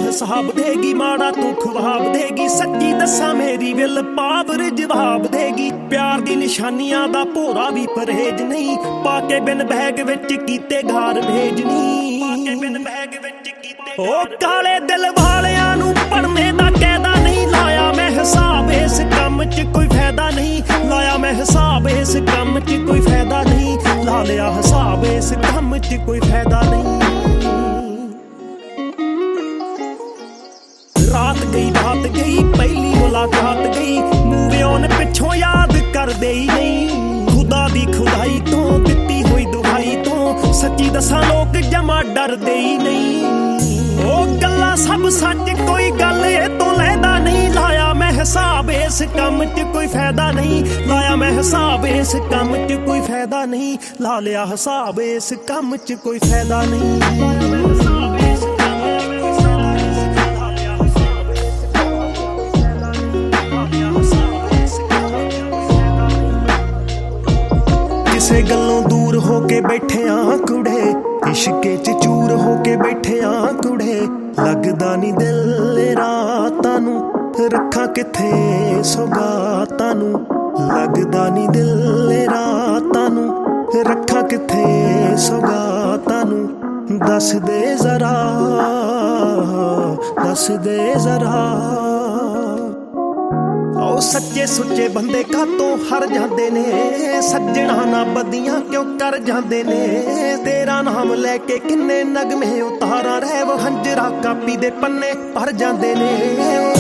ਹਿਸਾਬ ਦੇਗੀ, ਮਾੜਾ ਤੂੰ ਖਵਾਬ ਦੇਗੀ। ਸੱਚੀ ਦੱਸਾਂ ਮੇਰੀ ਵਿਲ ਪਾਵਰ ਜਵਾਬ ਦੇਗੀ। ਪਿਆਰ ਦੀ ਨਿਸ਼ਾਨੀਆਂ ਦਾ ਭੋਰਾ ਵੀ ਪਰਹੇਜ ਨਹੀਂ, ਪਾ ਕੇ ਬਿਨ ਬੈਗ ਵਿੱਚ ਕੀਤੇ ਘਰ ਭੇਜਣੀ। ਉਹ ਕਾਲੇ ਦਿਲ ਵਾਲਿਆਂ ਨੂੰ ਪੜਨੇ ਦਾ ਕਾਇਦਾ ਨਹੀਂ, ਲਾਇਆ ਮੈਂ ਹਿਸਾਬ ਇਸ ਕੰਮ 'ਚ ਕੋਈ ਫਾਇਦਾ ਨਹੀਂ। ਲਾਇਆ ਮੈਂ ਹਿਸਾਬ ਇਸ ਕੰਮ 'ਚ ਕੋਈ ਫਾਇਦਾ ਨਹੀਂ। ਲਾ ਲਿਆ ਹਿਸਾਬ ਇਸ ਕੰਮ 'ਚ ਕੋਈ ਫਾਇਦਾ ਨਹੀਂ। ਰਾਤ ਗਈ ਪਹਿਲੀ ਮੁਲਾਕਾਤ ਗਈ, ਮੂਵ ਔਨ ਪਿੱਛੋਂ ਯਾਦ ਕਰਦੇ ਹੀ ਨਹੀਂ। ਖੁਦਾ ਦੀ ਖੁਦਾਈ ਤੋਂ ਦਿੱਤੀ ਹੋਈ ਦੁਹਾਈ ਤੋਂ, ਸੱਚੀ ਦੱਸਾਂ ਲੋਕ ਜਮਾ ਡਰਦੇ ਹੀ ਨਹੀਂ। ਉਹ ਗੱਲਾਂ ਸਭ ਸੱਚ, ਕੋਈ ਗੱਲ ਇਹ ਤੋਂ ਲੈਦਾ ਨਹੀਂ। ਲਾਇਆ ਮੈਂ ਹਿਸਾਬ ਇਸ ਕੰਮ 'ਚ ਕੋਈ ਫਾਇਦਾ ਨਹੀਂ। ਲਾਇਆ ਮੈਂ ਹਿਸਾਬ ਇਸ ਕੰਮ 'ਚ ਕੋਈ ਫਾਇਦਾ ਨਹੀਂ। ਲਾ ਲਿਆ ਹਿਸਾਬ ਇਸ ਕੰਮ 'ਚ ਕੋਈ ਫਾਇਦਾ ਨਹੀਂ। ਕਿਸੇ ਗੱਲੋਂ ਦੂਰ ਹੋ ਕੇ ਬੈਠੇ ਆਂ ਕੁੜੇ, ਇਸ਼ਕੇ 'ਚ ਚੂਰ ਹੋ ਕੇ ਬੈਠੇ ਆਂ ਕੁੜੇ। ਲੱਗਦਾ ਨੀ ਦਿਲ ਰਾਤਾਂ ਨੂੰ, ਰੱਖਾਂ ਕਿੱਥੇ ਸੌਗਾਤਾਂ ਨੂੰ। ਲੱਗਦਾ ਨੀ ਦਿਲ ਰਾਤਾਂ ਨੂੰ, ਰੱਖਾਂ ਕਿੱਥੇ ਸੌਗਾਤਾਂ ਨੂੰ। ਦੱਸ ਦੇ ਜ਼ਰਾ, ਦੱਸ ਦੇ ਜ਼ਰਾ। ਉਹ ਸੱਚੇ ਸੁੱਚੇ ਬੰਦੇ ਕਾਤੋਂ ਹਰ ਜਾਂਦੇ ਨੇ, ਸੱਜਣਾ ਨਾ ਬਦੀਆਂ ਕਿਉਂ ਕਰ ਜਾਂਦੇ ਨੇ। ਤੇਰਾ ਨਾਮ ਲੈ ਕੇ ਕਿੰਨੇ ਨਗਮੇ ਉਤਾਰਾਂ, ਰਹਿ ਵ ਹੰਜਰਾ ਕਾਪੀ ਦੇ ਪੰਨੇ ਭਰ ਜਾਂਦੇ ਨੇ।